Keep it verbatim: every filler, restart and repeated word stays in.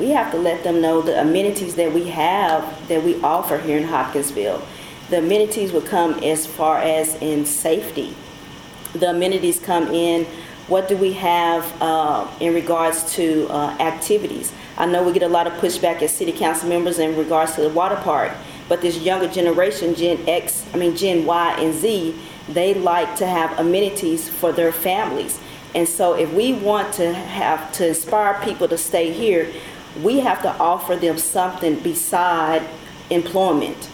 we have to let them know the amenities that we have, that we offer here in Hopkinsville. The amenities would come as far as in safety. The amenities come in, what do we have uh, in regards to uh, activities? I know we get a lot of pushback as city council members in regards to the water park, but this younger generation, Gen X, I mean Gen Y and Z, they like to have amenities for their families. And so if we want to have to inspire people to stay here, we have to offer them something beside employment.